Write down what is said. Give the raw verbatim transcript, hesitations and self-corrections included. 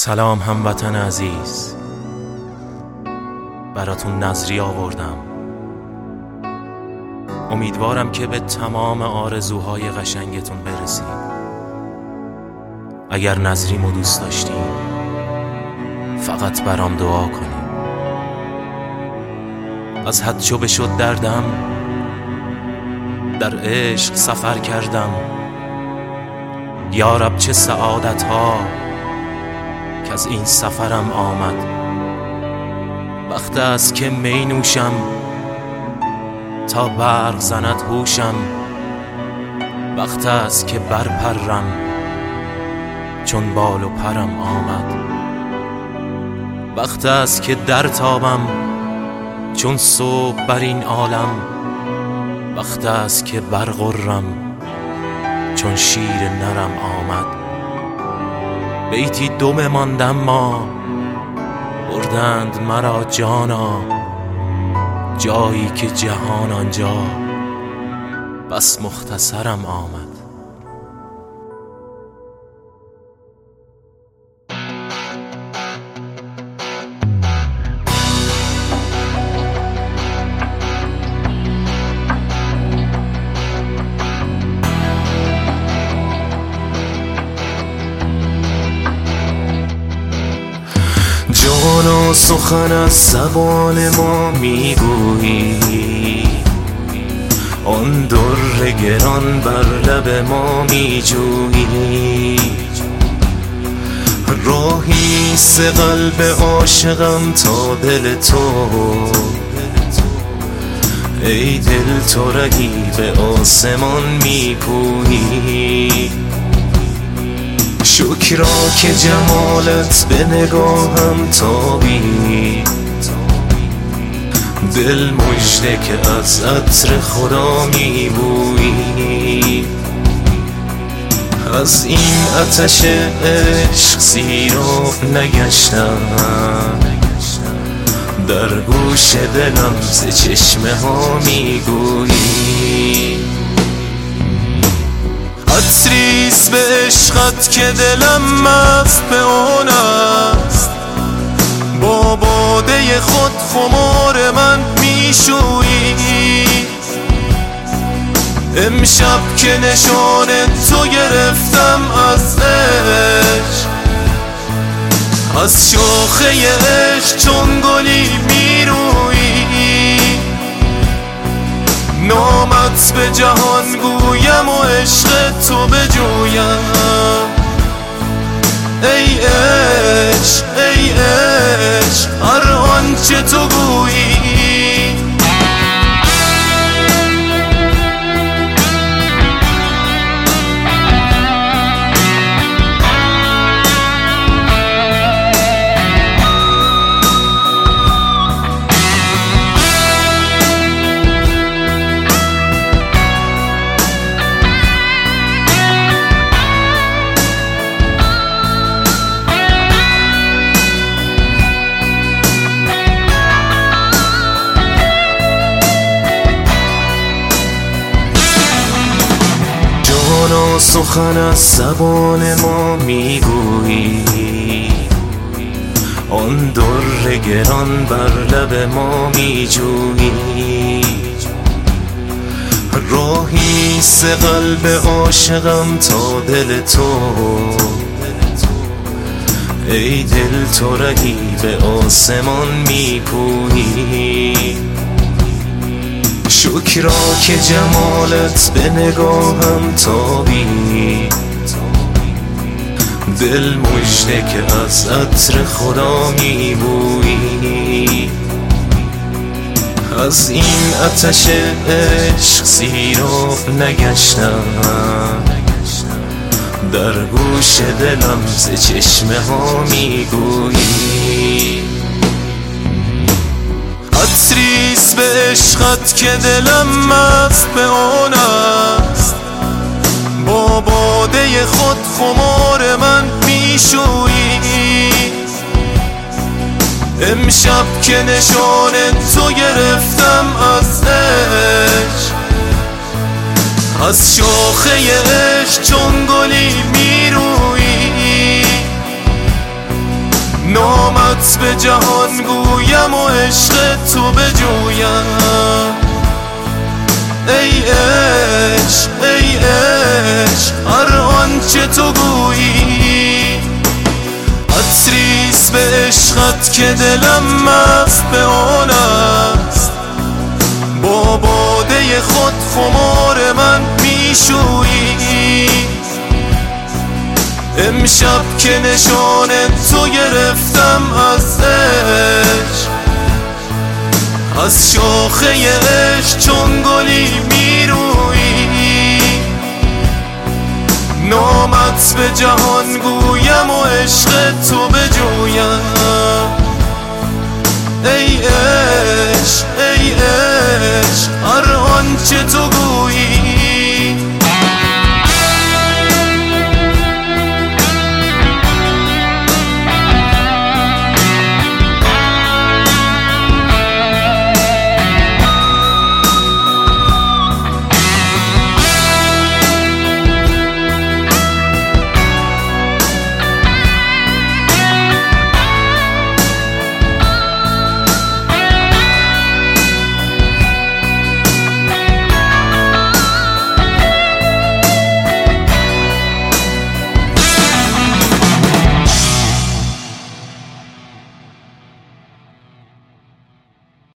سلام هموطن عزیز، براتون نظری آوردم. امیدوارم که به تمام آرزوهای قشنگتون برسیم. اگر نظریمو دوست داشتین فقط برام دعا کنیم. از حد چو بشد دردم، در عشق سفر کردم. یا رب چه سعادت ها که از این سفرم آمد. وقت است که می نوشم تا برق زند هوشم. وقت است که برپرم چون بال و پرم آمد. وقت است که در تابم چون صبح بر این عالم. وقت است که برغرم چون شیر نرم آمد. بیتی دم ماندم ما، بردند مرا جانا. جایی که جهان آنجا بس مختصرم آمد. جان و سخن از زبان ما میگویی، آن در گران بر لب ما میجویی. راهی ز قلب عاشقم تا دل تو، ای دل تو رهی به آسمان میپویی. شکرا که جمالت به نگاهم تابی، دل مژده که از عطر خدا میبویی. از این آتش عشق سیراب نگشتم، در گوش دلم ز چشمه ها میگویی. عطریست به عشقت که دلم مست به آن است، با باده خود خمار من میشویی. امشب که نشان تو گرفتم از عشق، از شاخه عشق چون گلی میرویی. نامت به جهان گویم و عشق تو بجویم. ای عشق ای عشق هر آنچه تو گویی. جان و سخن از زبان ما میگویی، آن در گران بر لب ما میجویی. راهی ز قلب عاشقم تا دل تو، ای دل تو رهی به آسمان میپویی. شکرا که جمالت به نگاهم تابی، دل مژده که از عطر خدا میبویی. از این آتش عشق سیراب نگشتم، در گوش دلم ز چشمه ها میگویی. عطریست به عشقت که دلم مست به آن است، با باده خود خمار من میشویی. امشب که نشان تو گرفتم از عشق، از شاخه عشق چون گلی میرویی. نامت به جهان گویم و عشق تو بجویم. ای عشق ای عشق هر آنچه تو گویی، عطریست به عشقت که دلم مست به آن است. با باده خود خمار من میشویی، امشب که نشان تو گرفتم از عشق، از شاخه عشق چون گلی میرویی. نامت به جهان گویم و عشق تو بجویم. ای عشق ای عشق هر آنچه تو